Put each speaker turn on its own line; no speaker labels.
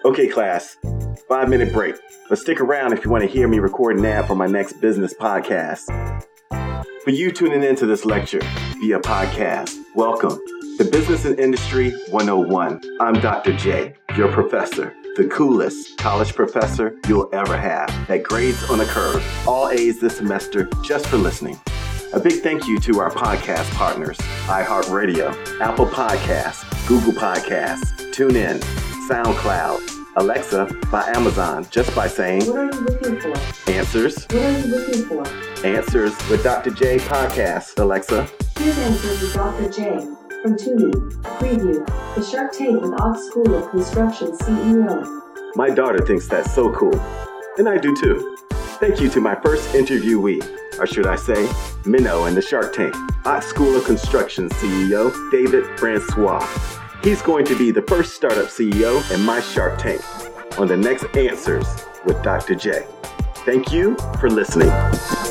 Okay, class, 5-minute break. But stick around if you want to hear me record an ad for my next business podcast. For you tuning into this lecture via podcast, welcome to Business and Industry 101. I'm Dr. J, your professor, the coolest college professor you'll ever have. That grades on a curve, all A's this semester just for listening. A big thank you to our podcast partners, iHeartRadio, Apple Podcasts, Google Podcasts, TuneIn, SoundCloud, Alexa by Amazon, just by saying,
"What are you looking for?"
Answers.
What are you looking for?
Answers with Dr. J podcast, Alexa.
Here's Answers with Dr. J from Tubi. Preview, the Shark Tank and Ox School of Construction CEO.
My daughter thinks that's so cool, and I do too. Thank you to my first interviewee, or should I say, Minnow and the Shark Tank, Ox School of Construction CEO, David Francois. He's going to be the first startup CEO in my Shark Tank on the next Answers with Dr. J. Thank you for listening.